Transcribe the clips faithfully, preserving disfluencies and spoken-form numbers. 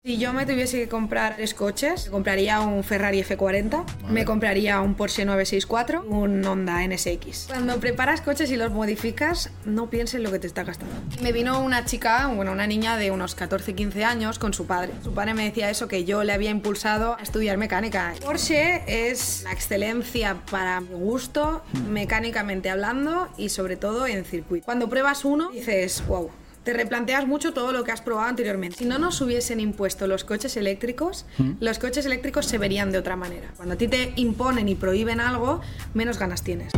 Si yo me tuviese que comprar tres coches, me compraría un Ferrari F cuarenta, vale. Me compraría un Porsche nueve sesenta y cuatro, un Honda N S X. Cuando preparas coches y los modificas, no pienses en lo que te está gastando. Me vino una chica, bueno, una niña de unos catorce quince años con su padre. Su padre me decía eso, que yo le había impulsado a estudiar mecánica. Porsche es la excelencia para mi gusto, mecánicamente hablando y sobre todo en circuito. Cuando pruebas uno, dices, wow. Te replanteas mucho todo lo que has probado anteriormente. Si no nos hubiesen impuesto los coches eléctricos, ¿Mm? los coches eléctricos se verían de otra manera. Cuando a ti te imponen y prohíben algo, menos ganas tienes.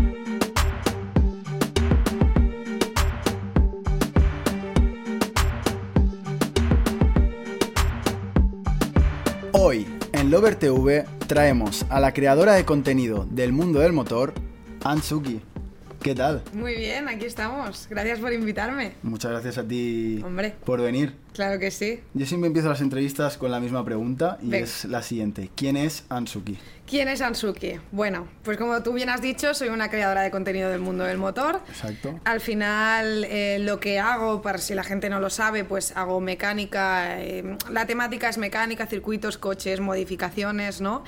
Hoy, en Lover T V, traemos a la creadora de contenido del mundo del motor, Antsuki. ¿Qué tal? Muy bien, aquí estamos. Gracias por invitarme. Muchas gracias a ti, Hombre, por venir. Claro que sí. Yo siempre empiezo las entrevistas con la misma pregunta y Ven. es la siguiente. ¿Quién es Antsuki? ¿Quién es Antsuki? Bueno, pues como tú bien has dicho, soy una creadora de contenido del mundo del motor. Exacto. Al final, eh, lo que hago, para si la gente no lo sabe, pues hago mecánica. Eh, la temática es mecánica, circuitos, coches, modificaciones, ¿no?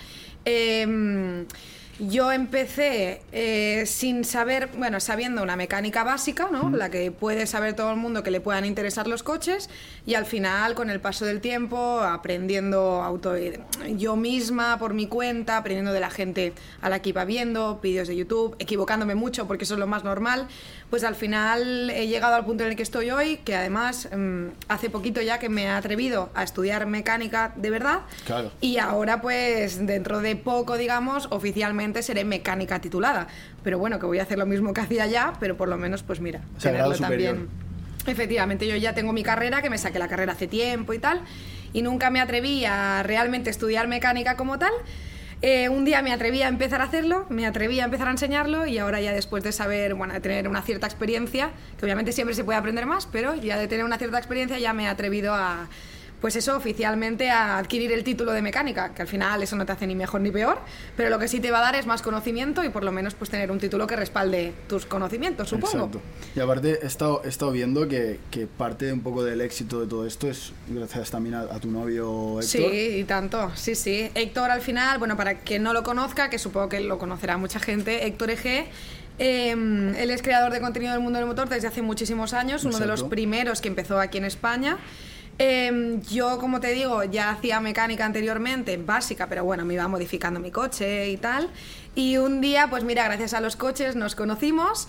Eh... Yo empecé eh, sin saber, bueno, sabiendo una mecánica básica, ¿no? Mm. La que puede saber todo el mundo que le puedan interesar los coches, y al final, con el paso del tiempo, aprendiendo auto, yo misma, por mi cuenta, aprendiendo de la gente a la que iba viendo, vídeos de YouTube, equivocándome mucho porque eso es lo más normal, pues al final he llegado al punto en el que estoy hoy, que además mmm, hace poquito ya que me he atrevido a estudiar mecánica de verdad. Claro. Y ahora pues dentro de poco, digamos, oficialmente seré mecánica titulada, pero bueno, que voy a hacer lo mismo que hacía ya, pero por lo menos pues mira, o sea, tenerlo superior. También. Efectivamente, yo ya tengo mi carrera, que me saqué la carrera hace tiempo y tal, y nunca me atreví a realmente estudiar mecánica como tal. Eh, un día me atreví a empezar a hacerlo, me atreví a empezar a enseñarlo, y ahora ya después de saber, bueno, de tener una cierta experiencia, que obviamente siempre se puede aprender más, pero ya de tener una cierta experiencia ya me he atrevido a, pues eso, oficialmente a adquirir el título de mecánica, que al final eso no te hace ni mejor ni peor, pero lo que sí te va a dar es más conocimiento y por lo menos pues tener un título que respalde tus conocimientos, supongo. Exacto. Y aparte he estado, he estado viendo que, que parte un poco del éxito de todo esto es gracias también a, a tu novio Héctor. Sí, y tanto, sí, sí. Héctor al final, bueno, para quien no lo conozca, que supongo que lo conocerá mucha gente, Héctor Ege, Eh, él es creador de contenido del mundo del motor desde hace muchísimos años, uno Exacto. de los primeros que empezó aquí en España. Eh, yo, como te digo, ya hacía mecánica anteriormente, básica, pero bueno, me iba modificando mi coche y tal. Y un día, pues mira, gracias a los coches nos conocimos.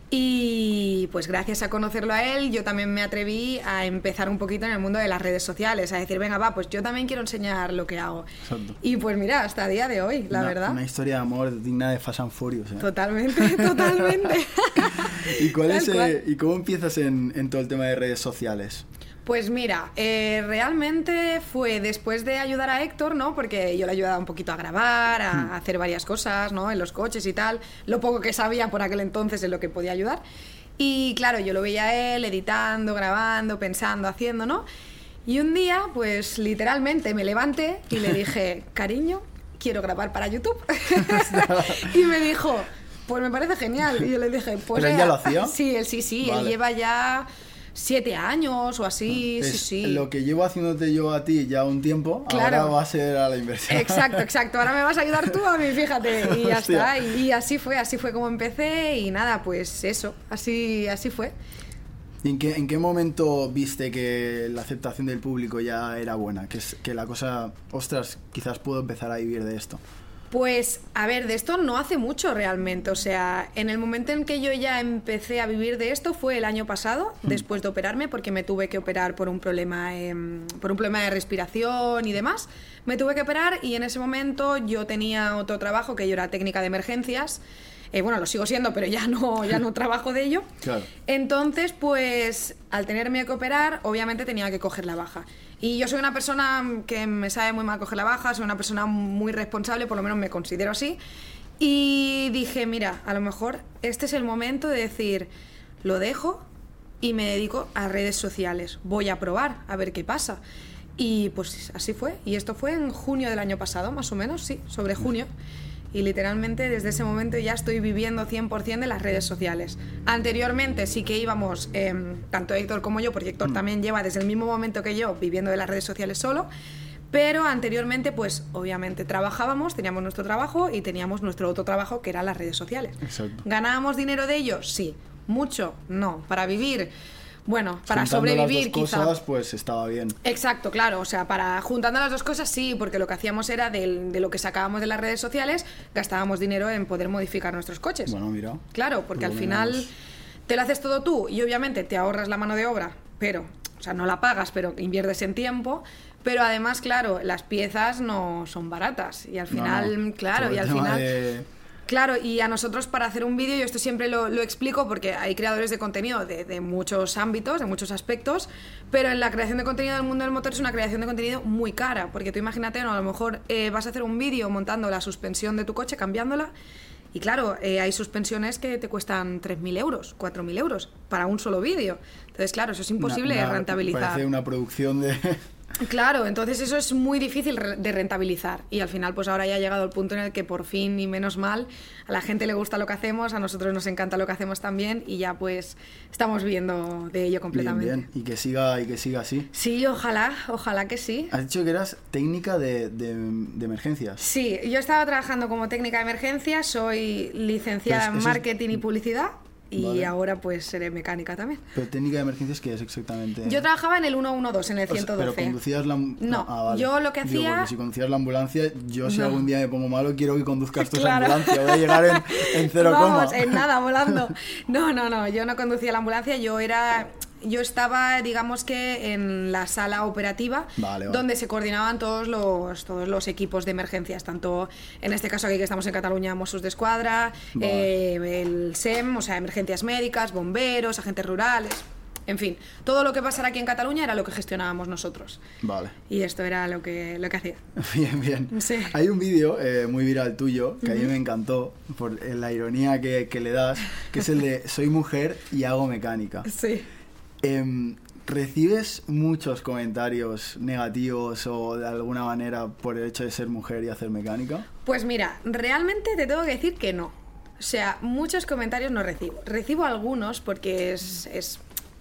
Y pues gracias a conocerlo a él, yo también me atreví a empezar un poquito en el mundo de las redes sociales, a decir, venga, va, pues yo también quiero enseñar lo que hago. Exacto. Y pues mira, hasta el día de hoy, la una, verdad. Una historia de amor digna de Fast and Furious, ¿eh? Totalmente, totalmente. ¿Y, cuál Tal es, cual. eh, ¿Y cómo empiezas en, en todo el tema de redes sociales? Pues mira, eh, realmente fue después de ayudar a Héctor, ¿no? Porque yo le ayudaba un poquito a grabar, a, a hacer varias cosas, ¿no? En los coches y tal, lo poco que sabía por aquel entonces en lo que podía ayudar. Y claro, yo lo veía a él editando, grabando, pensando, haciendo, ¿no? Y un día, pues literalmente me levanté y le dije, cariño, quiero grabar para YouTube. Y me dijo, pues me parece genial. Y yo le dije, pues... ¿Pero él ya lo hacía? Sí, él sí, sí, Vale. él lleva ya... Siete años o así, es sí, sí. Lo que llevo haciéndote yo a ti ya un tiempo, Claro. ahora va a ser a la inversión. Exacto, exacto. Ahora me vas a ayudar tú a mí, fíjate. Y ya Hostia. está. Y, y así fue, así fue como empecé. Y nada, pues eso, así, así fue. ¿Y en qué, en qué momento viste que la aceptación del público ya era buena? Que, es, que la cosa, ostras, quizás puedo empezar a vivir de esto. Pues, a ver, de esto no hace mucho realmente, o sea, en el momento en que yo ya empecé a vivir de esto fue el año pasado, hmm. después de operarme, porque me tuve que operar por un problema, eh, por un problema de respiración y demás, me tuve que operar y en ese momento yo tenía otro trabajo, que yo era técnica de emergencias, eh, bueno, lo sigo siendo, pero ya no, ya no trabajo de ello. Claro. Entonces, pues, al tenerme que operar, obviamente tenía que coger la baja. Y yo soy una persona que me sabe muy mal coger la baja, soy una persona muy responsable, por lo menos me considero así. Y dije, mira, a lo mejor este es el momento de decir, lo dejo y me dedico a redes sociales. Voy a probar, a ver qué pasa. Y pues así fue. Y esto fue en junio del año pasado, más o menos, sí, sobre junio. Y literalmente desde ese momento ya estoy viviendo cien por ciento de las redes sociales. Anteriormente sí que íbamos, eh, tanto Héctor como yo, porque Héctor mm. también lleva desde el mismo momento que yo viviendo de las redes sociales solo, pero anteriormente pues obviamente trabajábamos, teníamos nuestro trabajo y teníamos nuestro otro trabajo que eran las redes sociales. Exacto. ¿Ganábamos dinero de ello? Sí. ¿Mucho? No. ¿Para vivir? Bueno, para juntando sobrevivir las dos quizá. cosas, pues estaba bien. Exacto, claro, o sea, para juntando las dos cosas sí, porque lo que hacíamos era del, de lo que sacábamos de las redes sociales, gastábamos dinero en poder modificar nuestros coches. Bueno, mira. Claro, porque al final te lo haces todo tú y obviamente te ahorras la mano de obra, pero, o sea, no la pagas, pero inviertes en tiempo. Pero además, claro, las piezas no son baratas y al final, no, no. claro, todo y al final... De... Claro, y a nosotros para hacer un vídeo, yo esto siempre lo, lo explico porque hay creadores de contenido de, de muchos ámbitos, de muchos aspectos, pero en la creación de contenido del mundo del motor es una creación de contenido muy cara, porque tú imagínate, ¿no? A lo mejor eh, vas a hacer un vídeo montando la suspensión de tu coche, cambiándola, y claro, eh, hay suspensiones que te cuestan tres mil euros, cuatro mil euros para un solo vídeo. Entonces, claro, eso es imposible una, una, rentabilizar. Parece una producción de... Claro, entonces eso es muy difícil de rentabilizar y al final pues ahora ya ha llegado el punto en el que por fin y menos mal a la gente le gusta lo que hacemos, a nosotros nos encanta lo que hacemos también y ya pues estamos viviendo de ello completamente. Bien, bien. Y que siga, y que siga así. Sí, ojalá, ojalá que sí. Has dicho que eras técnica de, de, de emergencias. Sí, yo estaba trabajando como técnica de emergencias, soy licenciada pues en marketing es... y publicidad. Y vale. ahora pues seré mecánica también. ¿Pero técnica de emergencias qué es exactamente? Yo trabajaba en el ciento doce, en el ciento doce. O sea, ¿pero conducías la ambulancia? No, ah, vale. Yo lo que hacía... Digo, porque si conducías la ambulancia, yo si no. algún día me pongo malo, quiero que conduzcas tú claro. esa ambulancia. Voy a llegar en, en cero Vamos, coma. en nada, volando. No, no, no, yo no conducía la ambulancia, yo era... Yo estaba, digamos que, en la sala operativa, vale, vale. donde se coordinaban todos los, todos los equipos de emergencias, tanto en este caso aquí que estamos en Cataluña, Mossos d'Esquadra, vale. eh, el S E M, o sea, emergencias médicas, bomberos, agentes rurales, en fin, todo lo que pasara aquí en Cataluña era lo que gestionábamos nosotros. Vale. Y esto era lo que, lo que hacía. Bien, bien. Sí. Hay un vídeo eh, muy viral tuyo, que uh-huh. a mí me encantó, por eh, la ironía que, que le das, que es el de soy mujer y hago mecánica. Sí. Eh, ¿Recibes muchos comentarios negativos o de alguna manera por el hecho de ser mujer y hacer mecánica? Pues mira, realmente te tengo que decir que no. O sea, muchos comentarios no recibo. Recibo algunos porque es, es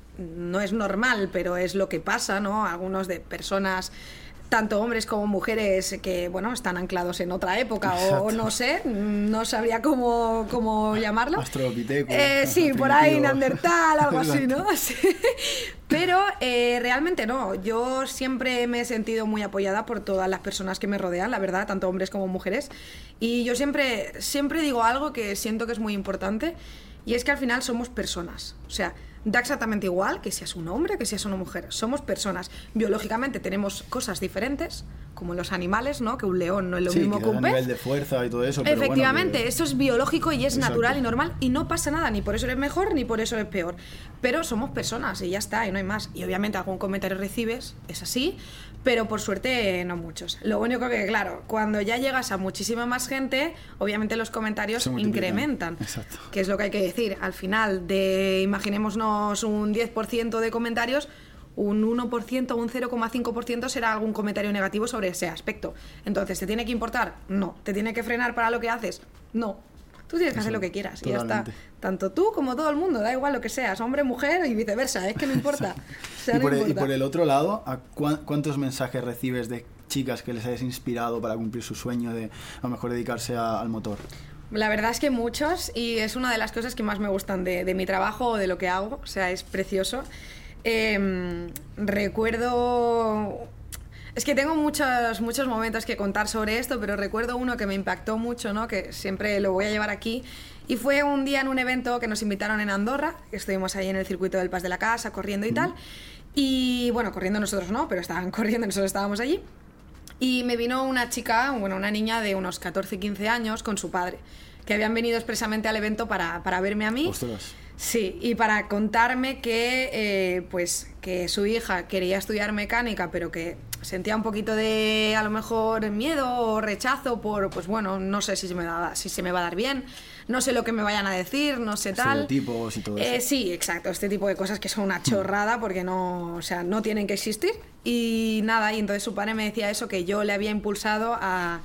no es normal, pero es lo que pasa, ¿no? Algunos de personas... tanto hombres como mujeres que, bueno, están anclados en otra época o, o no sé, no sabría cómo, cómo llamarlo. Australopithecus. Eh, sí, por ahí, Neandertal, algo así, ¿no? Sí. Pero eh, realmente no, yo siempre me he sentido muy apoyada por todas las personas que me rodean, la verdad, tanto hombres como mujeres. Y yo siempre, siempre digo algo que siento que es muy importante y es que al final somos personas, o sea... Da exactamente igual que seas un hombre, que seas una mujer. Somos personas. Biológicamente tenemos cosas diferentes, como los animales, ¿no? Que un león no es lo sí, mismo que un pez. A nivel de fuerza y todo eso. Efectivamente, pero bueno, que... eso es biológico y es Exacto. natural y normal y no pasa nada, ni por eso eres mejor ni por eso eres peor. Pero somos personas y ya está, y no hay más. Y obviamente algún comentario recibes, es así, pero por suerte no muchos. Lo único que, claro, cuando ya llegas a muchísima más gente, obviamente los comentarios incrementan. Exacto. Que es lo que hay que decir. Al final, de imaginémonos un diez por ciento de comentarios, un uno por ciento o un cero coma cinco por ciento será algún comentario negativo sobre ese aspecto. Entonces, ¿te tiene que importar? No. ¿Te tiene que frenar para lo que haces? No. Tú tienes que Eso, hacer lo que quieras totalmente. Y ya está. Tanto tú como todo el mundo, da igual lo que seas, hombre, mujer y viceversa, es que no importa. O sea, y, por no el, importa. y por el otro lado, ¿a cu- ¿cuántos mensajes recibes de chicas que les hayas inspirado para cumplir su sueño de a lo mejor dedicarse a, al motor? La verdad es que muchos, y es una de las cosas que más me gustan de, de mi trabajo o de lo que hago, o sea, es precioso. Eh, recuerdo... Es que tengo muchos, muchos momentos que contar sobre esto, pero recuerdo uno que me impactó mucho, ¿no? Que siempre lo voy a llevar aquí, y fue un día en un evento que nos invitaron en Andorra, que estuvimos ahí en el circuito del Pas de la Casa, corriendo y tal, y bueno, corriendo nosotros no, pero estaban corriendo, nosotros estábamos allí. Y me vino una chica, bueno, una niña de unos catorce quince años con su padre, que habían venido expresamente al evento para, para verme a mí. Ostras. Sí, y para contarme que, eh, pues, que su hija quería estudiar mecánica, pero que sentía un poquito de, a lo mejor, miedo o rechazo por, pues bueno, no sé si se me va, si se me va a dar bien, no sé lo que me vayan a decir, no sé tal. Estereotipos y todo eso. Eh, sí, exacto, este tipo de cosas que son una chorrada porque no, o sea, no tienen que existir. Y nada, y entonces su padre me decía eso, que yo le había impulsado a... a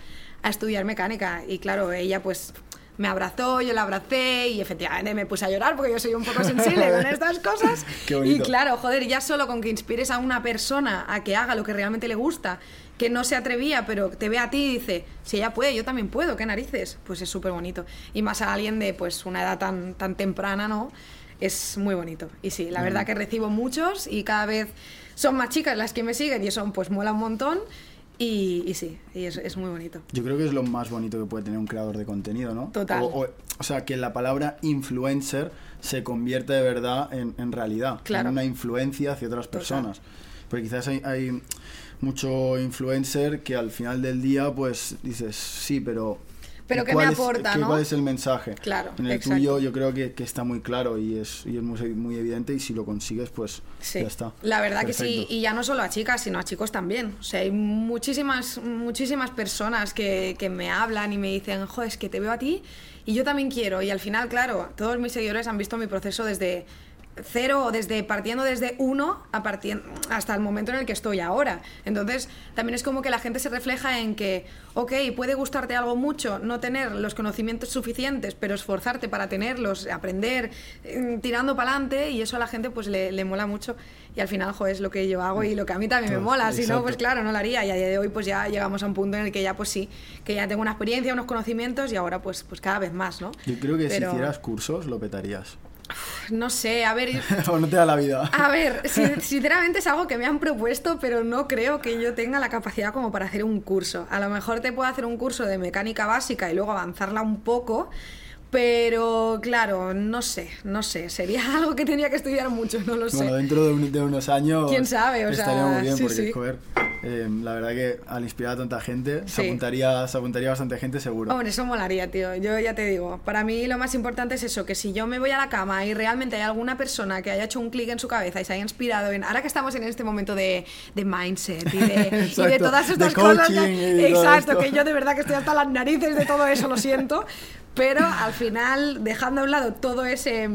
a estudiar mecánica. Y claro, ella pues me abrazó, yo la abracé y efectivamente me puse a llorar porque yo soy un poco sensible con estas cosas. Qué bonito. Y claro, joder, ya solo con que inspires a una persona a que haga lo que realmente le gusta, que no se atrevía, pero te ve a ti y dice, si ella puede, yo también puedo, qué narices, pues es súper bonito. Y más a alguien de pues una edad tan, tan temprana, ¿no? Es muy bonito. Y sí, la mm. verdad que recibo muchos y cada vez son más chicas las que me siguen y eso pues mola un montón. Y, y sí, y es, es muy bonito. Yo creo que es lo más bonito que puede tener un creador de contenido, ¿no? Total. O, o, o sea, que la palabra influencer se convierte de verdad en, en realidad, claro. en una influencia hacia otras personas. Total. Porque quizás hay, hay mucho influencer que al final del día, pues dices, sí, pero... Pero ¿qué me aporta, es, no? ¿Cuál es el mensaje? Claro, en el exacto. tuyo yo creo que, que está muy claro y es, y es muy, muy evidente y si lo consigues, pues sí. ya está. La verdad Perfecto. Que sí, y ya no solo a chicas, sino a chicos también. O sea, hay muchísimas, muchísimas personas que, que me hablan y me dicen, joder, es que te veo a ti y yo también quiero. Y al final, claro, todos mis seguidores han visto mi proceso desde... cero, desde partiendo desde uno a partir, hasta el momento en el que estoy ahora. Entonces, también es como que la gente se refleja en que, ok, puede gustarte algo mucho, no tener los conocimientos suficientes, pero esforzarte para tenerlos, aprender, eh, tirando para adelante, y eso a la gente pues le, le mola mucho. Y al final, jo, es lo que yo hago y lo que a mí también me mola. Si no, pues claro, no lo haría. Y a día de hoy pues ya llegamos a un punto en el que ya pues sí, que ya tengo una experiencia, unos conocimientos y ahora pues, pues cada vez más, ¿no? Yo creo que pero... si hicieras cursos lo petarías. No sé, a ver... o no te da la vida. A ver, sinceramente es algo que me han propuesto, pero no creo que yo tenga la capacidad como para hacer un curso. A lo mejor te puedo hacer un curso de mecánica básica y luego avanzarla un poco, pero claro, no sé, no sé. Sería algo que tenía que estudiar mucho, no lo sé. Bueno, dentro de, un, de unos años... ¿Quién sabe? O estaría sea, muy bien sí, porque, sí. joder, eh, la verdad que al inspirar a tanta gente, sí. se, apuntaría, se apuntaría bastante gente seguro. Hombre, eso molaría, tío. Yo ya te digo, para mí lo más importante es eso, que si yo me voy a la cama y realmente hay alguna persona que haya hecho un clic en su cabeza y se haya inspirado en... Ahora que estamos en este momento de, de mindset y de, y de todas estas de cosas... Que, exacto, que yo de verdad que estoy hasta las narices de todo eso, lo siento. Pero al final, dejando a un lado todo ese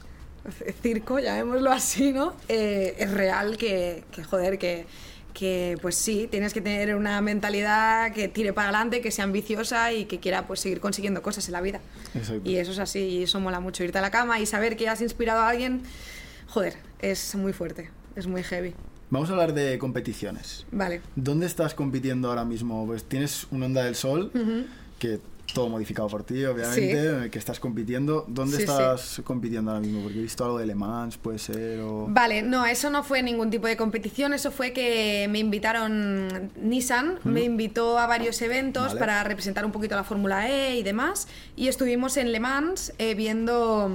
circo, llamémoslo así, ¿no? Eh, es real que, que joder, que... que pues sí, tienes que tener una mentalidad que tire para adelante, que sea ambiciosa y que quiera pues seguir consiguiendo cosas en la vida. Exacto. Y eso es así, y eso mola mucho, irte a la cama y saber que has inspirado a alguien, joder, es muy fuerte, es muy heavy. Vamos a hablar de competiciones. Vale. ¿Dónde estás compitiendo ahora mismo? Pues tienes un Onda del Sol, uh-huh. que todo modificado por ti, obviamente, sí. que estás compitiendo. ¿Dónde sí, estás sí. compitiendo ahora mismo? Porque he visto algo de Le Mans, puede ser, o... Vale, no, eso no fue ningún tipo de competición, eso fue que me invitaron, Nissan ¿Mm? me invitó a varios eventos vale. para representar un poquito la Fórmula E y demás, y estuvimos en Le Mans eh, viendo...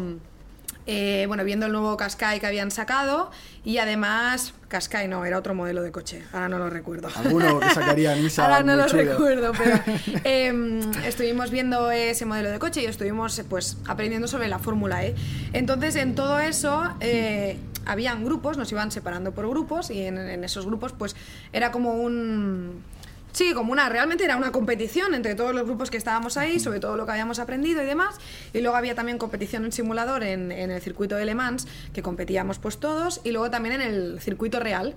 Eh, bueno, viendo el nuevo Qashqai que habían sacado y además Qashqai no, era otro modelo de coche, ahora no lo recuerdo. Alguno que sacaría Nissan. Ahora no lo chulo. recuerdo, pero eh, estuvimos viendo ese modelo de coche y estuvimos pues aprendiendo sobre la Fórmula E. Entonces en todo eso eh, habían grupos, nos iban separando por grupos y en, en esos grupos pues era como un... Sí, como una, realmente era una competición entre todos los grupos que estábamos ahí, sobre todo lo que habíamos aprendido y demás, y luego había también competición en simulador en, en el circuito de Le Mans, que competíamos pues todos, y luego también en el circuito real.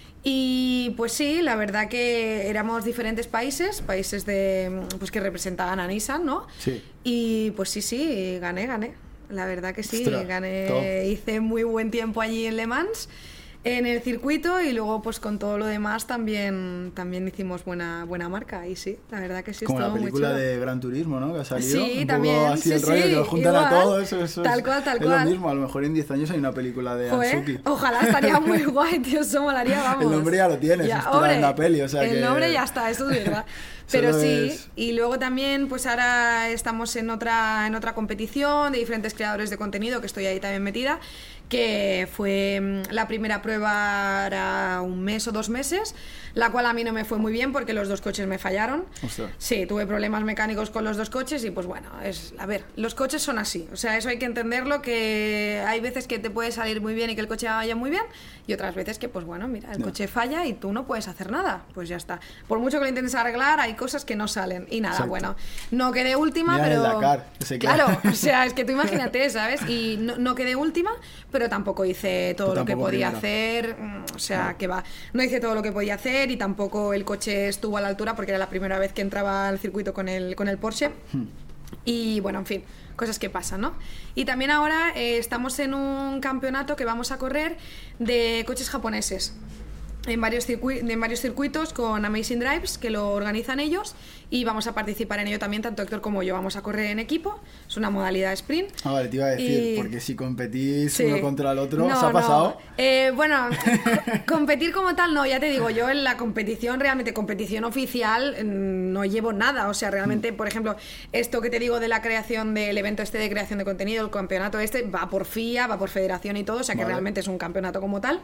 Y pues sí, la verdad que éramos diferentes países, países de pues que representaban a Nissan, ¿no? Sí. Y pues sí, sí, gané, gané, la verdad que sí, Ostras, gané, top. Hice muy buen tiempo allí en Le Mans, en el circuito, y luego pues con todo lo demás también también hicimos buena buena marca y sí, la verdad que sí, como estuvo la película muy chulo. de Gran Turismo, ¿no? Que ha salido. Sí, un también, poco así sí, el rollo sí, que lo juntan igual, a todos, eso, eso tal es, cual, tal es cual. lo mismo, a lo mejor en diez años hay una película de Joder, Ansuki. ojalá, estaría muy guay, tío, eso molaría, vamos. El nombre ya lo tienes, ya, inspirado hombre, en la peli, o sea el que... nombre ya está, eso es verdad. Pero Solo sí, es... y luego también pues ahora estamos en otra en otra competición de diferentes creadores de contenido, que estoy ahí también metida, que fue la primera prueba era un mes o dos meses, la cual a mí no me fue muy bien porque los dos coches me fallaron. Ostras. Sí, tuve problemas mecánicos con los dos coches y pues bueno, es a ver, los coches son así, o sea, eso hay que entenderlo, que hay veces que te puede salir muy bien y que el coche vaya muy bien, y otras veces que pues bueno, mira, el no. coche falla y tú no puedes hacer nada, pues ya está. Por mucho que lo intentes arreglar, hay cosas que no salen y nada. Exacto. Bueno, no quedé última, mira pero el Dakar, ese claro, o sea, es que tú imagínate, ¿sabes? Y no, no quedé última, pero pero tampoco hice todo Pero lo que tampoco podía primera. hacer, o sea, que va, no hice todo lo que podía hacer y tampoco el coche estuvo a la altura porque era la primera vez que entraba al circuito con el, con el Porsche. Hmm. Y bueno, en fin, cosas que pasan, ¿no? Y también ahora eh, estamos en un campeonato que vamos a correr de coches japoneses. En varios, circuit- en varios circuitos con Amazing Drives, que lo organizan ellos, y vamos a participar en ello también, tanto Héctor como yo. Vamos a correr en equipo, es una modalidad sprint. Ah, vale, te iba a decir, Y- porque si competís Sí. uno contra el otro, No, ¿os ha pasado? no. Eh, bueno, co- competir como tal no, ya te digo, yo en la competición, realmente competición oficial, mm, no llevo nada. O sea, realmente, por ejemplo, esto que te digo de la creación del evento este de creación de contenido, el campeonato este, va por F I A, va por federación y todo, o sea que Vale. realmente es un campeonato como tal.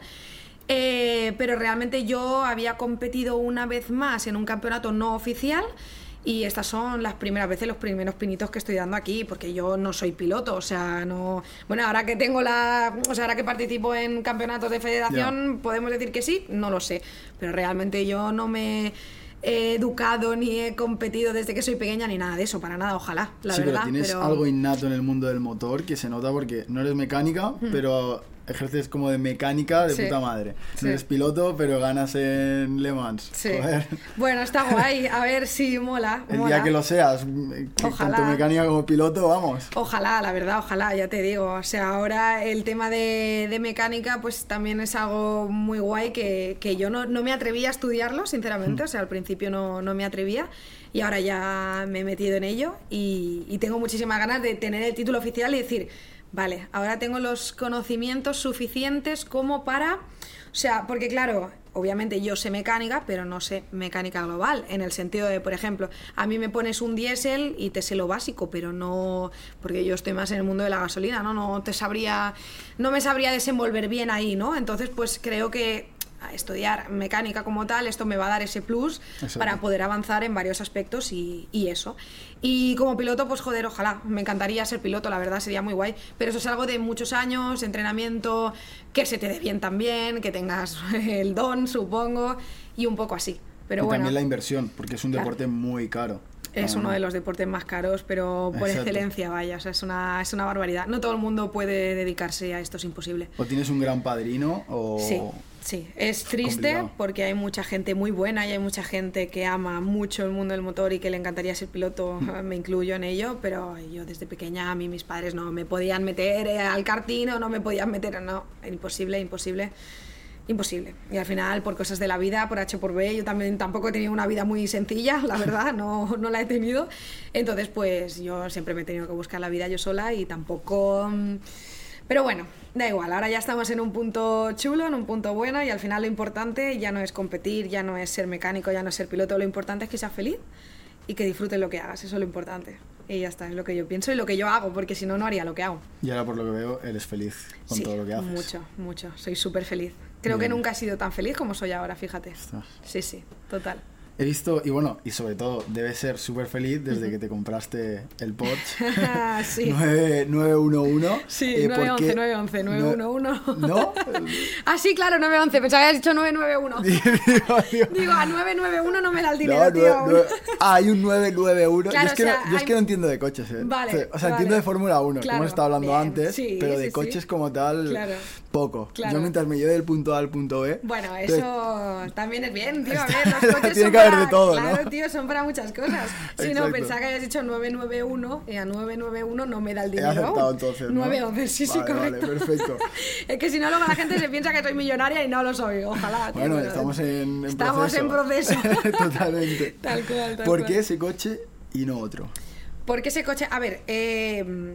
Eh, pero realmente yo había competido una vez más en un campeonato no oficial. Y estas son las primeras veces, los primeros pinitos que estoy dando aquí, porque yo no soy piloto, o sea, no... Bueno, ahora que tengo la... O sea, ahora que participo en campeonatos de federación, Ya. podemos decir que sí, no lo sé. Pero realmente yo no me he educado ni he competido desde que soy pequeña ni nada de eso, para nada, ojalá, la sí, verdad. pero tienes pero- algo innato en el mundo del motor que se nota porque no eres mecánica, pero ejerces como de mecánica de Sí. puta madre. Sí. No eres piloto, pero ganas en Le Mans. Sí. Joder. Bueno, está guay, a ver si mola. El mola. día que lo seas, que Ojalá. tanto mecánica como piloto, vamos. Ojalá, la verdad, ojalá, ya te digo. O sea, ahora el tema de, de mecánica, pues también es algo muy guay que, que yo no, no me atrevía a estudiarlo, sinceramente. O sea, al principio no, no me atrevía y ahora ya me he metido en ello y, y tengo muchísimas ganas de tener el título oficial y decir, vale, ahora tengo los conocimientos suficientes como para... O sea, porque claro, obviamente yo sé mecánica, pero no sé mecánica global, en el sentido de, por ejemplo, a mí me pones un diésel y te sé lo básico, pero no, porque yo estoy más en el mundo de la gasolina, ¿no? No te sabría, no me sabría desenvolver bien ahí, ¿no? Entonces, pues creo que a estudiar mecánica como tal, esto me va a dar ese plus Exacto. para poder avanzar en varios aspectos y, y eso. Y como piloto, pues joder, ojalá, me encantaría ser piloto, la verdad, sería muy guay, pero eso es algo de muchos años, entrenamiento, que se te dé bien también, que tengas el don, supongo, y un poco así. Pero y bueno, también la inversión, porque es un Claro. deporte muy caro. es Ah, uno de los deportes más caros, pero por Exacto. excelencia, vaya, o sea, es una, es una barbaridad. No todo el mundo puede dedicarse a esto, es imposible. O tienes un gran padrino o... Sí, sí, es triste complicado. porque hay mucha gente muy buena y hay mucha gente que ama mucho el mundo del motor y que le encantaría ser piloto, me incluyo en ello, pero yo desde pequeña a mí mis padres no me podían meter eh, al karting o no me podían meter, no, imposible, imposible. Imposible. Y al final, por cosas de la vida, por H por B, yo también tampoco he tenido una vida muy sencilla, la verdad, no, no la he tenido. Entonces, pues yo siempre me he tenido que buscar la vida yo sola y tampoco... mm, Pero bueno, da igual, ahora ya estamos en un punto chulo, en un punto bueno y al final lo importante ya no es competir, ya no es ser mecánico, ya no es ser piloto, lo importante es que seas feliz y que disfrutes lo que hagas, eso es lo importante. Y ya está, es lo que yo pienso y lo que yo hago, porque si no, no haría lo que hago. Y ahora por lo que veo, eres feliz con Sí, todo lo que haces. mucho, mucho, soy súper feliz. Creo Bien. que nunca he sido tan feliz como soy ahora, fíjate. Ostras. Sí, sí, total. He visto, y bueno, y sobre todo, debes ser súper feliz desde que te compraste el Porsche Sí. nueve nueve uno uno. Sí, Eh, nueve once, porque- nueve once, nueve uno uno. ¿No? Ah, sí, claro, nueve once, pensaba que habías dicho nueve nueve uno. Digo, digo, Digo, a nueve nueve uno no me da el no, dinero, tío. nueve- nueve- ah, hay un nueve nueve uno. Claro, yo es que, o sea, no, yo es hay- que no entiendo de coches, ¿eh? Vale, O sea, o sea, vale. entiendo de Fórmula uno, Claro, como hemos estado hablando bien, antes, sí, pero sí, de sí. coches como tal, Claro. poco. Claro. Yo mientras me lleve del punto A al punto B... Bueno, entonces- eso también es bien, tío. A ver, Está- los coches tiene son que haber para... de todo, ¿no? Claro, tío, son para muchas cosas. Si no, Exacto. pensaba que habías dicho nueve nueve uno y a nueve nueve uno no me da el He dinero. acertado entonces, ¿no? nueve once, sí, sí, Vale, vale, correcto. perfecto. Es que si no, luego la gente se piensa que soy millonaria y no lo soy. Ojalá. tío, Bueno, pero- estamos en, en Estamos proceso. en proceso. Totalmente. Tal cual, tal ¿Por cual. qué ese coche y no otro? Porque ese coche, a ver, eh,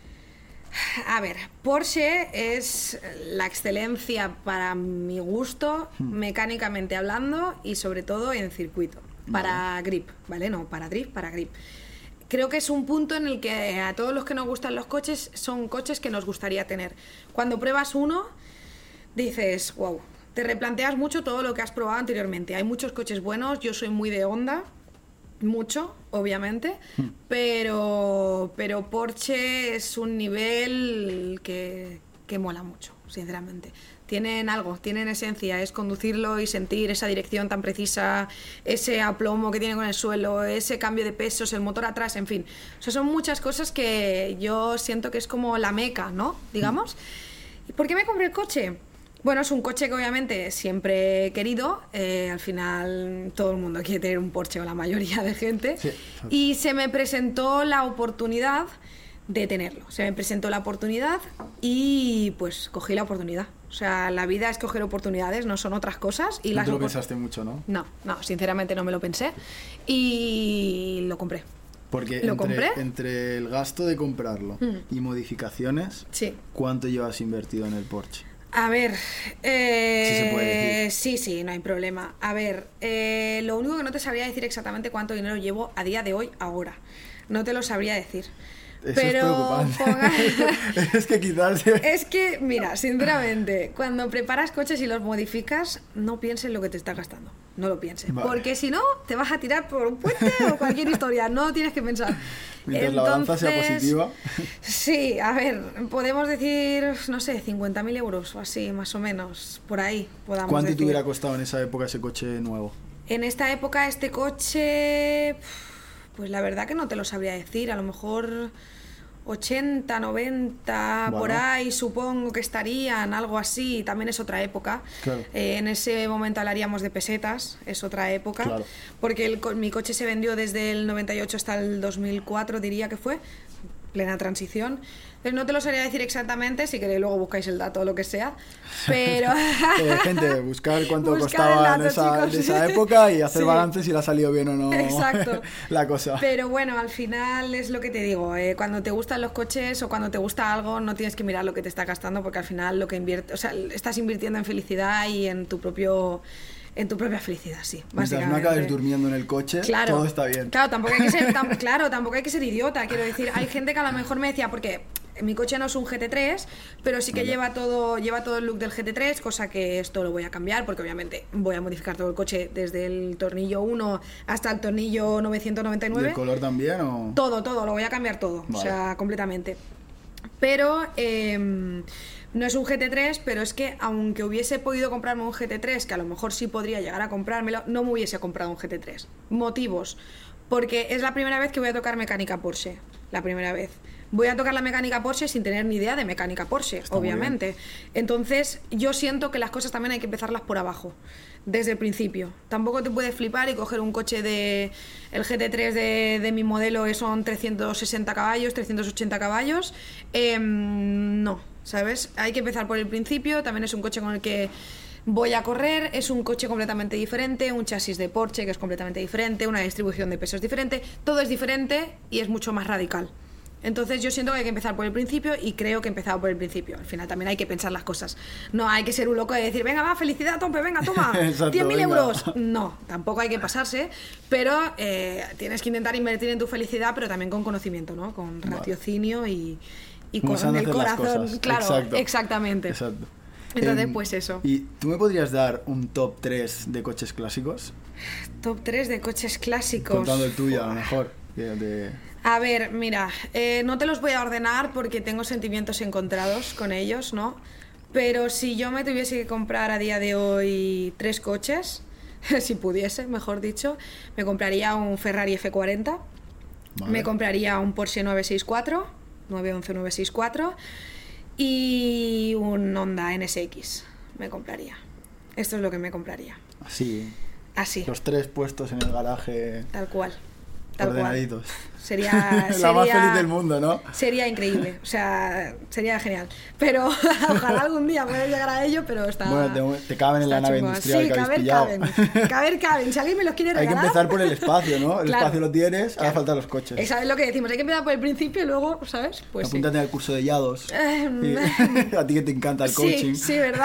a ver, Porsche es la excelencia para mi gusto, mecánicamente hablando y sobre todo en circuito, para grip, ¿vale? No, para drift, para grip. Creo que es un punto en el que a todos los que nos gustan los coches son coches que nos gustaría tener. Cuando pruebas uno, dices, wow, te replanteas mucho todo lo que has probado anteriormente. Hay muchos coches buenos, yo soy muy de Honda, mucho, obviamente, pero, pero Porsche es un nivel que, que mola mucho, sinceramente. Tienen algo, tienen esencia, es conducirlo y sentir esa dirección tan precisa, ese aplomo que tiene con el suelo, ese cambio de pesos, el motor atrás, en fin. O sea, son muchas cosas que yo siento que es como la meca, ¿no? Digamos. ¿Por qué me compré el coche? Bueno, es un coche que obviamente siempre he querido. Eh, al final todo el mundo quiere tener un Porsche, o la mayoría de gente. Sí. Y se me presentó la oportunidad de tenerlo. Se me presentó la oportunidad y pues cogí la oportunidad. O sea, la vida es coger oportunidades, no son otras cosas. Y no las te lo pensaste mucho, ¿no? No, no, sinceramente no me lo pensé. Y lo compré. Porque ¿Lo entre, compré? entre el gasto de comprarlo mm. y modificaciones, sí. ¿cuánto llevas invertido en el Porsche? A ver, eh, sí se puede decir. Sí, sí, no hay problema. A ver, eh, lo único que no te sabría decir exactamente cuánto dinero llevo a día de hoy, ahora. No te lo sabría decir. Eso pero es preocupante. Ponga... es que quizás... Es que, mira, sinceramente, cuando preparas coches y los modificas, no pienses lo que te está gastando. No lo pienses. Vale. Porque si no, te vas a tirar por un puente o cualquier historia. No tienes que pensar. Mientras Entonces, la balanza sea positiva. Sí, a ver, podemos decir, no sé, cincuenta mil euros o así, más o menos. Por ahí podamos ¿Cuánto decir. te hubiera costado en esa época ese coche nuevo? En esta época este coche... Pues la verdad que no te lo sabría decir, a lo mejor ochenta, noventa, bueno. por ahí supongo que estarían, algo así, también es otra época. Claro. Eh, en ese momento hablaríamos de pesetas, es otra época, claro. porque el, mi coche se vendió desde el noventa y ocho hasta el dos mil cuatro, diría que fue, plena transición. Entonces no te lo sabría decir exactamente, si queréis luego buscáis el dato o lo que sea, pero... eh, gente, buscar cuánto buscar costaba dato, en esa, chicos, de esa época y hacer sí. balance si le ha salido bien o no. Exacto. La cosa. Pero bueno, al final es lo que te digo, eh, cuando te gustan los coches o cuando te gusta algo no tienes que mirar lo que te está gastando, porque al final lo que inviertes, o sea, estás invirtiendo en felicidad y en tu propio... En tu propia felicidad, sí, básicamente. Mientras no acabes durmiendo en el coche, claro, todo está bien. Claro, tampoco hay que ser, tam, claro, tampoco hay que ser idiota, quiero decir, hay gente que a lo mejor me decía, porque mi coche no es un G T tres, pero sí que vale. lleva todo lleva todo el look del G T tres, cosa que esto lo voy a cambiar, porque obviamente voy a modificar todo el coche, desde el tornillo uno hasta el tornillo novecientos noventa y nueve. ¿Y el color también? O... Todo, todo, lo voy a cambiar todo, vale. o sea, completamente. Pero... Eh, no es un G T tres, pero es que aunque hubiese podido comprarme un G T tres, que a lo mejor sí podría llegar a comprármelo, no me hubiese comprado un G T tres. Motivos. Porque es la primera vez que voy a tocar mecánica Porsche. La primera vez. Voy a tocar la mecánica Porsche sin tener ni idea de mecánica Porsche, Está obviamente. Entonces, yo siento que las cosas también hay que empezarlas por abajo, desde el principio. Tampoco te puedes flipar y coger un coche de... El G T tres de, de mi modelo son trescientos sesenta caballos, trescientos ochenta caballos. Eh, no. ¿Sabes? Hay que empezar por el principio, también es un coche con el que voy a correr, es un coche completamente diferente, un chasis de Porsche que es completamente diferente, una distribución de pesos diferente, todo es diferente y es mucho más radical. Entonces yo siento que hay que empezar por el principio y creo que he empezado por el principio. Al final también hay que pensar las cosas. No hay que ser un loco de decir, venga, va, felicidad a tope, venga, toma, diez mil euros. No, tampoco hay que pasarse, pero eh, tienes que intentar invertir en tu felicidad, pero también con conocimiento, ¿no? Con raciocinio y... Y con el corazón, claro, Exacto. exactamente. Exacto. Entonces, eh, pues eso. ¿Y tú me podrías dar un top tres de coches clásicos? Top tres de coches clásicos. Contando el tuyo, a lo mejor. De... A ver, mira, eh, no te los voy a ordenar porque tengo sentimientos encontrados con ellos, ¿no? Pero si yo me tuviese que comprar a día de hoy tres coches, si pudiese, mejor dicho, me compraría un Ferrari F cuarenta, vale. me compraría un Porsche nueve sesenta y cuatro, nueve once, nueve sesenta y cuatro y un Honda N S X me compraría. Esto es lo que me compraría. Así. Así. Los tres puestos en el garaje. Tal cual. Tal ordenaditos. Cual. Sería, sería la más feliz del mundo, ¿no? Sería increíble, o sea, sería genial. Pero ojalá algún día pueda llegar a ello, pero está... Bueno, te, te caben en la nave chungo. industrial sí, que habéis caber, pillado. Caben. Caber, caben. Si alguien me los quiere regalar... Hay que empezar por el espacio, ¿no? El claro, espacio lo tienes, claro. ahora faltan los coches. ¿Sabes lo que decimos? Hay que empezar por el principio y luego, ¿sabes? Pues apúntate sí. al curso de Yados. A ti que te encanta el coaching. Sí, sí, ¿verdad?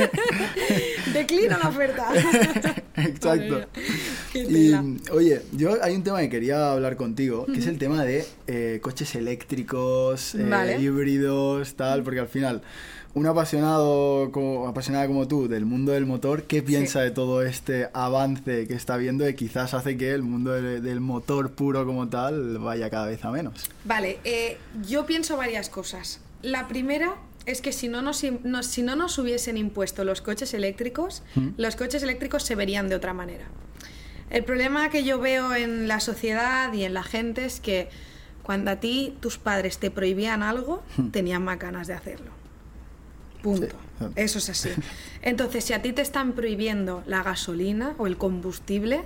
Declino la oferta. Exacto. Y, oye, yo hay un tema que quería hablar contigo, que uh-huh. es el tema de eh, coches eléctricos, eh, vale. híbridos, tal, porque al final un apasionado como, apasionada como tú del mundo del motor, ¿qué piensa sí. de todo este avance que está viendo y quizás hace que el mundo del, del motor puro como tal vaya cada vez a menos? Vale, eh, yo pienso varias cosas. La primera es que si no nos, no, si no nos hubiesen impuesto los coches eléctricos, ¿Mm? los coches eléctricos se verían de otra manera. El problema que yo veo en la sociedad y en la gente es que cuando a ti tus padres te prohibían algo, ¿Mm? tenían más ganas de hacerlo. Punto. Sí. Eso es así. Entonces, si a ti te están prohibiendo la gasolina o el combustible,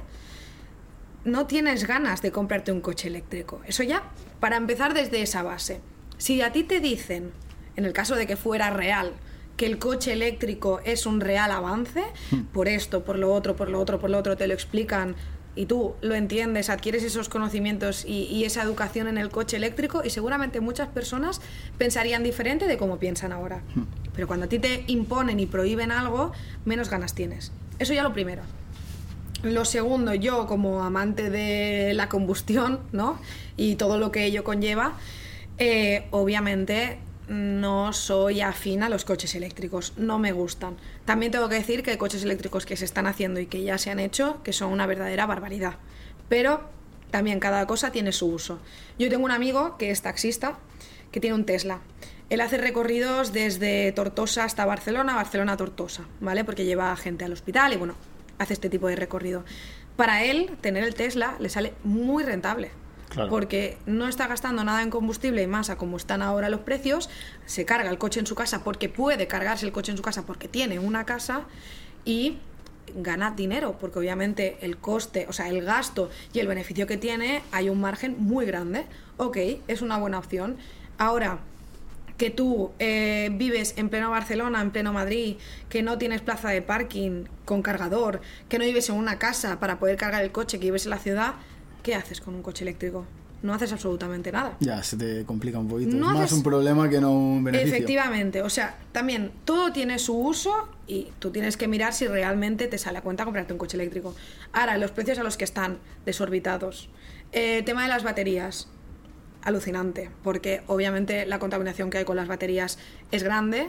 no tienes ganas de comprarte un coche eléctrico. Eso ya, para empezar desde esa base. Si a ti te dicen, en el caso de que fuera real, que el coche eléctrico es un real avance, hmm. por esto, por lo otro, por lo otro, por lo otro, te lo explican y tú lo entiendes, adquieres esos conocimientos y, y esa educación en el coche eléctrico, y seguramente muchas personas pensarían diferente de cómo piensan ahora. Hmm. Pero cuando a ti te imponen y prohíben algo, menos ganas tienes. Eso ya lo primero. Lo segundo, yo como amante de la combustión, ¿no? Y todo lo que ello conlleva, eh, obviamente no soy afín a los coches eléctricos, no me gustan. También tengo que decir que hay coches eléctricos que se están haciendo y que ya se han hecho, que son una verdadera barbaridad. Pero también cada cosa tiene su uso. Yo tengo un amigo que es taxista, que tiene un Tesla. Él hace recorridos desde Tortosa hasta Barcelona, Barcelona a Tortosa, ¿vale? Porque lleva gente al hospital y bueno, hace este tipo de recorrido. Para él, tener el Tesla le sale muy rentable. Claro. Porque no está gastando nada en combustible y más a como están ahora los precios, se carga el coche en su casa porque puede cargarse el coche en su casa porque tiene una casa y gana dinero, porque obviamente el coste, o sea, el gasto y el beneficio que tiene, hay un margen muy grande. Ok, es una buena opción. Ahora, que tú eh, vives en pleno Barcelona, en pleno Madrid, que no tienes plaza de parking con cargador, que no vives en una casa para poder cargar el coche, que vives en la ciudad, ¿qué haces con un coche eléctrico? No haces absolutamente nada. Ya, se te complica un poquito. No es más haces... un problema que no un beneficio. Efectivamente, o sea, también todo tiene su uso y tú tienes que mirar si realmente te sale a cuenta comprarte un coche eléctrico. Ahora, los precios a los que están desorbitados. Eh, tema de las baterías. Alucinante, porque obviamente la contaminación que hay con las baterías es grande.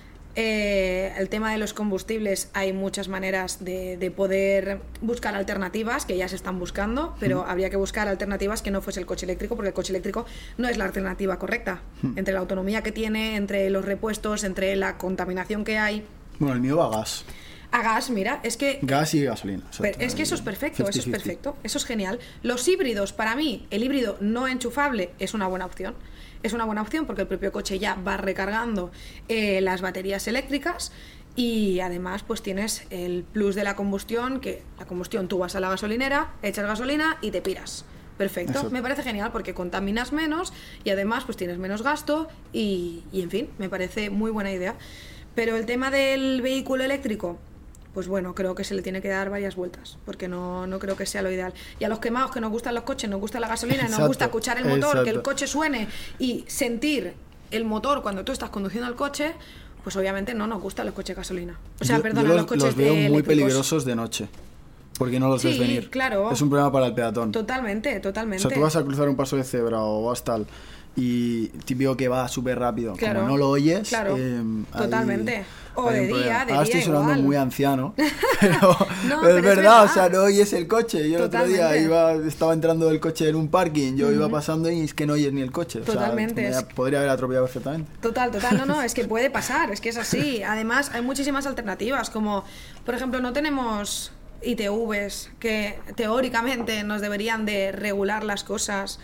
Eh, el tema de los combustibles, hay muchas maneras de, de poder buscar alternativas que ya se están buscando, pero mm. habría que buscar alternativas que no fuese el coche eléctrico, porque el coche eléctrico no es la alternativa correcta. Mm. Entre la autonomía que tiene, entre los repuestos, entre la contaminación que hay. Bueno, el mío va a gas. A gas, mira, es que... Gas y gasolina. Pero es que eso es perfecto, eso es perfecto, eso es genial. Los híbridos, para mí, el híbrido no enchufable es una buena opción. Es una buena opción porque el propio coche ya va recargando eh, las baterías eléctricas y además pues tienes el plus de la combustión, que la combustión tú vas a la gasolinera, echas gasolina y te piras. Perfecto, eso. Me parece genial porque contaminas menos y además pues tienes menos gasto y, y en fin, me parece muy buena idea. Pero el tema del vehículo eléctrico, pues bueno, creo que se le tiene que dar varias vueltas, porque no, no creo que sea lo ideal. Y a los quemados que nos gustan los coches, nos gusta la gasolina, exacto, nos gusta escuchar el motor, exacto, que el coche suene y sentir el motor cuando tú estás conduciendo el coche, pues obviamente no nos gustan los coches de gasolina. O sea, yo, perdona, yo los, los coches los veo de muy eléctricos. Peligrosos de noche, porque no los sí, ves venir. Claro. Es un problema para el peatón. Totalmente, totalmente. O sea, tú vas a cruzar un paso de cebra o vas tal... y típico que va súper rápido, claro, como no lo oyes, claro, eh, totalmente. Hay, o hay de día, de Ahora día estoy sonando igual. muy anciano, pero, no, pero, pero es verdad, verdad, o sea, no oyes el coche. Yo totalmente. el otro día iba, estaba entrando el coche en un parking, yo uh-huh. iba pasando y es que no oyes ni el coche. Totalmente. O sea, es... podría haber atropellado perfectamente. Total, total, no, no, es que puede pasar, es que es así. Además, hay muchísimas alternativas, como, por ejemplo, no tenemos I T Vs que teóricamente nos deberían de regular las cosas.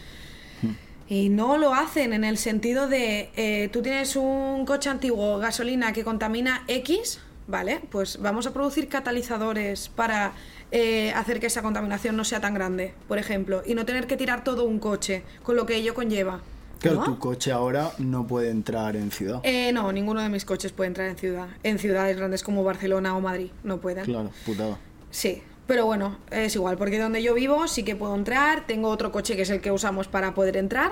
Y no lo hacen en el sentido de, eh, tú tienes un coche antiguo, gasolina, que contamina X, ¿vale? Pues vamos a producir catalizadores para eh, hacer que esa contaminación no sea tan grande, por ejemplo, y no tener que tirar todo un coche, con lo que ello conlleva. Claro, ¿no? Tu coche ahora no puede entrar en ciudad. Eh, no, ninguno de mis coches puede entrar en ciudad. En ciudades grandes como Barcelona o Madrid, no pueden. Claro, putada. Sí. Pero bueno, es igual, porque donde yo vivo sí que puedo entrar, tengo otro coche que es el que usamos para poder entrar,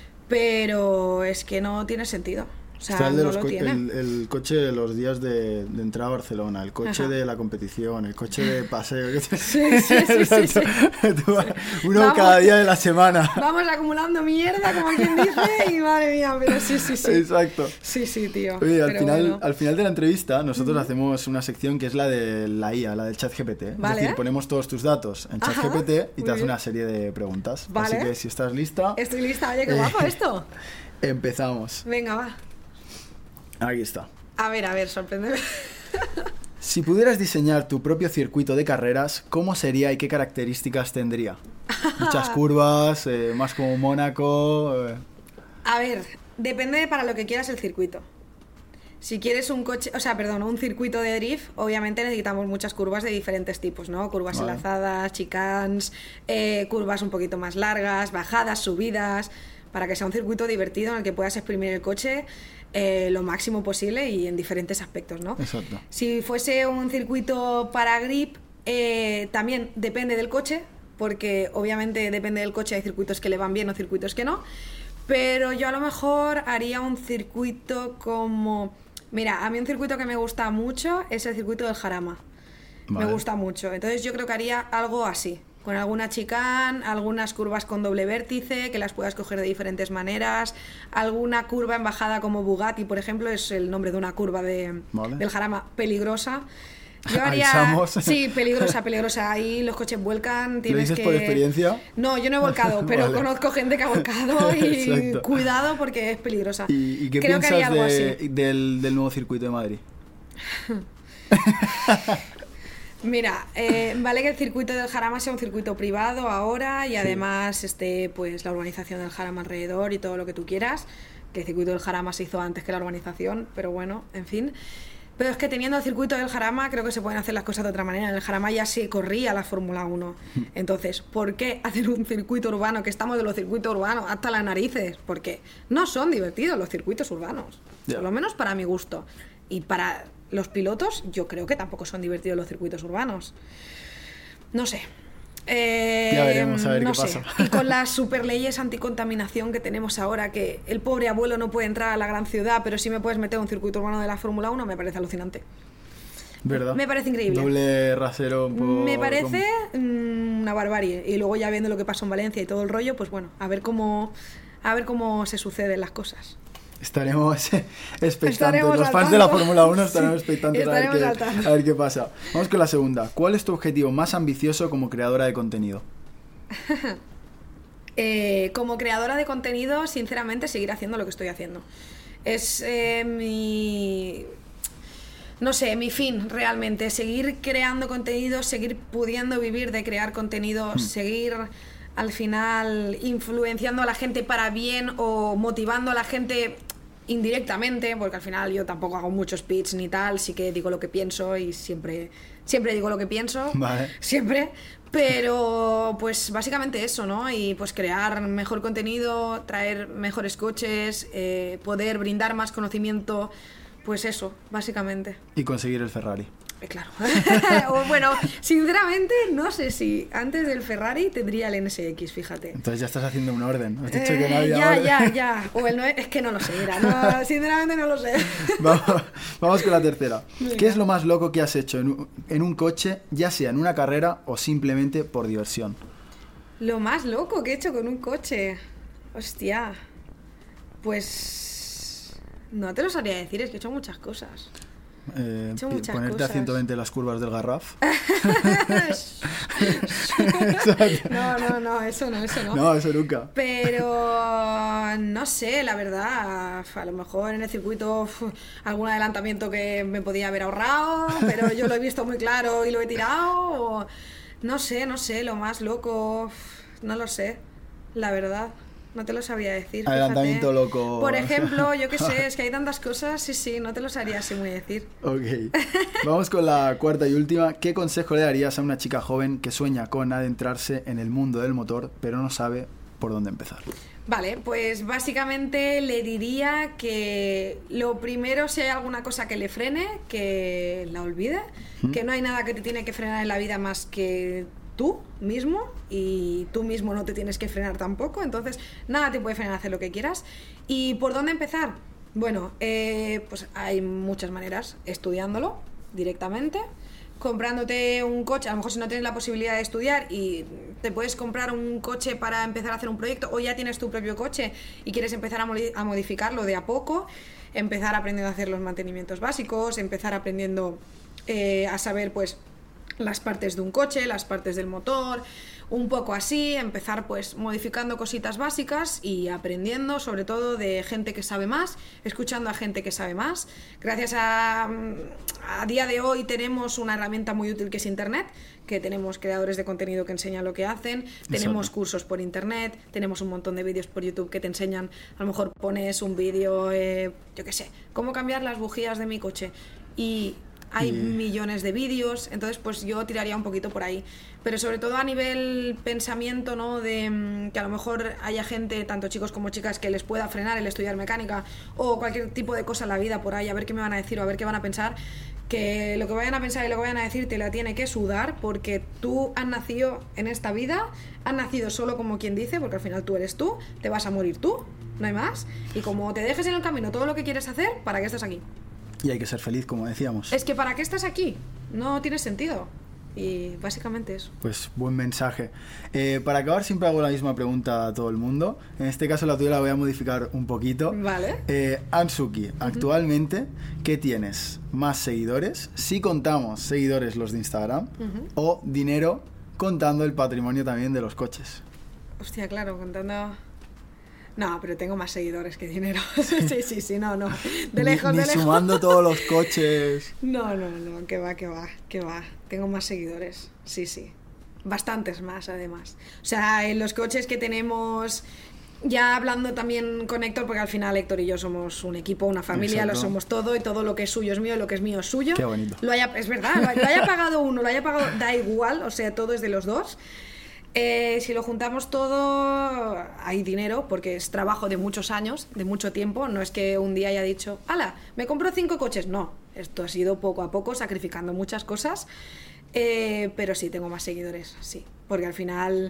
pero es que no tiene sentido. O sea, Está el, de no los lo co- tiene. el, el coche de los días de, de entrada a Barcelona, el coche Ajá. de la competición, el coche de paseo. Sí, sí, sí, sí, sí. Uno vamos, cada día de la semana. Vamos acumulando mierda, como quien dice, y madre mía, pero sí, sí, sí. Exacto. Sí, sí, tío. Oye, al pero final, bueno. al final de la entrevista nosotros Uh-huh. hacemos una sección que es la de la I A, la del ChatGPT. Vale. Es decir, ponemos todos tus datos en ChatGPT y te Muy hace bien. una serie de preguntas. Vale. Así que si estás lista... Estoy lista, oye, qué guapo esto. Empezamos. Venga, va. Aquí está. A ver, a ver, sorpréndeme. Si pudieras diseñar tu propio circuito de carreras, ¿cómo sería y qué características tendría? Muchas curvas, eh, más como Mónaco... Eh. A ver, depende de para lo que quieras el circuito. Si quieres un coche, o sea, perdón, un circuito de drift, obviamente necesitamos muchas curvas de diferentes tipos, ¿no? Curvas vale. enlazadas, chicanes, eh, curvas un poquito más largas, bajadas, subidas, para que sea un circuito divertido en el que puedas exprimir el coche eh, lo máximo posible y en diferentes aspectos, ¿no? Exacto. Si fuese un circuito para grip, eh, también depende del coche, porque obviamente depende del coche, hay circuitos que le van bien o circuitos que no, pero yo a lo mejor haría un circuito como... Mira, a mí un circuito que me gusta mucho es el circuito del Jarama. Vale. Me gusta mucho. Entonces yo creo que haría algo así, con alguna chicane, algunas curvas con doble vértice, que las puedas coger de diferentes maneras, alguna curva en bajada como Bugatti, por ejemplo, es el nombre de una curva de, vale. del Jarama, peligrosa. Yo haría... Sí, peligrosa, peligrosa. Ahí los coches vuelcan, tienes ¿Lo dices que... por experiencia? No, yo no he volcado, pero vale. conozco gente que ha volcado y exacto. cuidado porque es peligrosa. ¿Y, y qué Creo piensas de, del, del nuevo circuito de Madrid? Mira, eh, vale que el circuito del Jarama sea un circuito privado ahora y sí. además esté pues la urbanización del Jarama alrededor y todo lo que tú quieras, que el circuito del Jarama se hizo antes que la urbanización, pero bueno, en fin... Pero es que teniendo el circuito del Jarama creo que se pueden hacer las cosas de otra manera. En el Jarama ya se corría la Fórmula uno. Entonces, ¿por qué hacer un circuito urbano? Que estamos de los circuitos urbanos hasta las narices. Porque no son divertidos los circuitos urbanos. Yeah. Por lo menos para mi gusto. Y para los pilotos yo creo que tampoco son divertidos los circuitos urbanos. No sé. Eh, ya veremos a ver no qué sé. pasa. Y con las super leyes anticontaminación que tenemos ahora, que el pobre abuelo no puede entrar a la gran ciudad, pero sí me puedes meter un circuito urbano de la Fórmula uno, me parece alucinante. ¿Verdad? Me parece increíble. Doble rasero. Por... Me parece mmm, una barbarie. Y luego ya viendo lo que pasó en Valencia y todo el rollo, pues bueno, a ver cómo, a ver cómo se suceden las cosas. Estaremos expectantes. Estaremos Los fans de la Fórmula uno estaremos sí, expectantes a ver, qué, a ver qué pasa. Vamos con la segunda. ¿Cuál es tu objetivo más ambicioso como creadora de contenido? eh, como creadora de contenido, sinceramente, seguir haciendo lo que estoy haciendo. Es eh, mi... No sé, mi fin realmente. Seguir creando contenido, seguir pudiendo vivir de crear contenido, hmm. seguir... al final influenciando a la gente para bien o motivando a la gente indirectamente, porque al final yo tampoco hago muchos speech ni tal, sí que digo lo que pienso y siempre, siempre digo lo que pienso, vale. siempre, pero pues básicamente eso, ¿no? Y pues crear mejor contenido, traer mejores coches, eh, poder brindar más conocimiento, pues eso, básicamente. Y conseguir el Ferrari. Claro. O, bueno, sinceramente no sé si antes del Ferrari tendría el N S X, fíjate. Entonces ya estás haciendo un orden. Has dicho eh, que no había ya, orden. ya, ya. O el no, es que no lo sé, mira, no, sinceramente no lo sé. Vamos, vamos con la tercera. Venga. ¿Qué es lo más loco que has hecho en un, en un coche, ya sea en una carrera o simplemente por diversión? Lo más loco que he hecho con un coche. Hostia. Pues... no te lo sabría decir, es que he hecho muchas cosas. Eh, ponerte cosas. A ciento veinte en las curvas del Garraf. no, no, no, eso no, eso no. No, eso nunca. Pero no sé, la verdad, a lo mejor en el circuito uf, algún adelantamiento que me podía haber ahorrado, pero yo lo he visto muy claro y lo he tirado. O, no sé, no sé, lo más loco, no lo sé, la verdad. No te lo sabría decir. Adelantamiento fíjate. Loco. Por ejemplo, yo qué sé, es que hay tantas cosas, sí, sí, no te lo sabría así muy decir. Ok. Vamos con la cuarta y última. ¿Qué consejo le darías a una chica joven que sueña con adentrarse en el mundo del motor, pero no sabe por dónde empezar? Vale, pues básicamente le diría que lo primero, si hay alguna cosa que le frene, que la olvide, ¿Mm? Que no hay nada que te tiene que frenar en la vida más que tú mismo, y tú mismo no te tienes que frenar tampoco, entonces nada te puede frenar a hacer lo que quieras. ¿Y por dónde empezar? Bueno, eh, pues hay muchas maneras: estudiándolo directamente, comprándote un coche, a lo mejor si no tienes la posibilidad de estudiar y te puedes comprar un coche para empezar a hacer un proyecto, o ya tienes tu propio coche y quieres empezar a, modi- a modificarlo de a poco, empezar aprendiendo a hacer los mantenimientos básicos, empezar aprendiendo eh, a saber pues las partes de un coche, las partes del motor, un poco así, empezar pues modificando cositas básicas y aprendiendo sobre todo de gente que sabe más, escuchando a gente que sabe más. Gracias a, a día de hoy tenemos una herramienta muy útil que es Internet, que tenemos creadores de contenido que enseñan lo que hacen, tenemos Exacto. cursos por Internet, tenemos un montón de vídeos por YouTube que te enseñan, a lo mejor pones un vídeo, eh, yo qué sé, cómo cambiar las bujías de mi coche y hay y... millones de vídeos, entonces pues yo tiraría un poquito por ahí, pero sobre todo a nivel pensamiento, ¿no? De que a lo mejor haya gente, tanto chicos como chicas, que les pueda frenar el estudiar mecánica o cualquier tipo de cosa en la vida por ahí, a ver qué me van a decir o a ver qué van a pensar, que lo que vayan a pensar y lo que vayan a decir te la tiene que sudar, porque tú has nacido en esta vida, has nacido solo como quien dice, porque al final tú eres tú, te vas a morir tú, no hay más, y como te dejes en el camino todo lo que quieres hacer, ¿para qué estás aquí? Y hay que ser feliz, como decíamos. Es que ¿para qué estás aquí? No tiene sentido. Y básicamente eso. Pues buen mensaje. Eh, para acabar siempre hago la misma pregunta a todo el mundo. En este caso la tuya la voy a modificar un poquito. Vale. Eh, Ansuki, uh-huh. actualmente, ¿qué tienes? ¿Más seguidores? Si contamos seguidores los de Instagram, uh-huh. o dinero contando el patrimonio también de los coches. Hostia, claro, contando... No, pero tengo más seguidores que dinero. Sí, sí, sí, no, no. De lejos, ni, de ni lejos. Sumando todos los coches. No, no, no, que va, que va, que va. Tengo más seguidores, sí, sí. Bastantes más, además. O sea, en los coches que tenemos... Ya hablando también con Héctor, porque al final Héctor y yo somos un equipo, una familia, Exacto. lo somos todo, y todo lo que es suyo es mío y lo que es mío es suyo. Qué bonito. Lo haya, es verdad, lo, lo haya pagado uno, lo haya pagado, da igual, o sea, todo es de los dos. Eh, si lo juntamos todo, hay dinero, porque es trabajo de muchos años, de mucho tiempo. No es que un día haya dicho, ¡hala! Me compro cinco coches. No, esto ha sido poco a poco, sacrificando muchas cosas. Eh, pero sí, tengo más seguidores, sí. Porque al final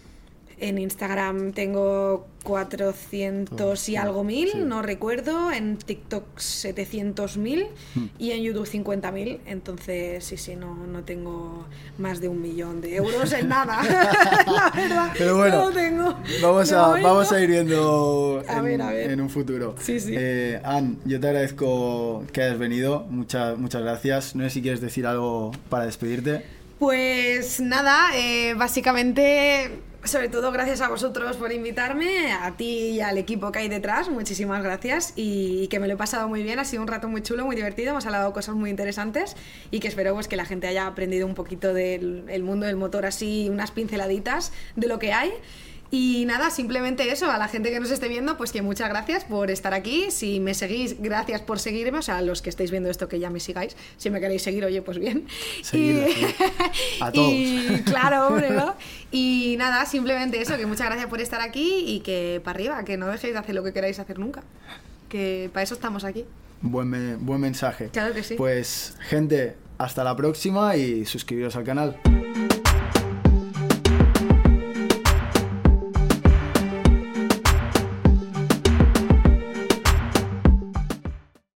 en Instagram tengo cuatrocientos y algo mil, sí. no recuerdo. En TikTok setecientos mil hmm. y en YouTube cincuenta mil. Entonces, sí, sí, no, no tengo más de un millón de euros en nada. La verdad, pero bueno, no tengo. Vamos a, vamos a ir viendo a en, ver, a ver. en un futuro. Sí, sí. Eh, Ann, yo te agradezco que hayas venido. Muchas, muchas gracias. No sé si quieres decir algo para despedirte. Pues nada, eh, básicamente... Sobre todo gracias a vosotros por invitarme, a ti y al equipo que hay detrás, muchísimas gracias, y que me lo he pasado muy bien, ha sido un rato muy chulo, muy divertido, hemos hablado de cosas muy interesantes y que espero pues que la gente haya aprendido un poquito del el mundo del motor, así unas pinceladitas de lo que hay. Y nada, simplemente eso, a la gente que nos esté viendo, pues que muchas gracias por estar aquí. Si me seguís, gracias por seguirme, o sea, los que estáis viendo esto que ya me sigáis, si me queréis seguir, oye, pues bien. Seguid, y... a todos. Y claro, hombre, ¿no? Y nada, simplemente eso, que muchas gracias por estar aquí y que para arriba, que no dejéis de hacer lo que queráis hacer nunca, que para eso estamos aquí. Buen, me- buen mensaje. Claro que sí. Pues, gente, hasta la próxima y suscribiros al canal.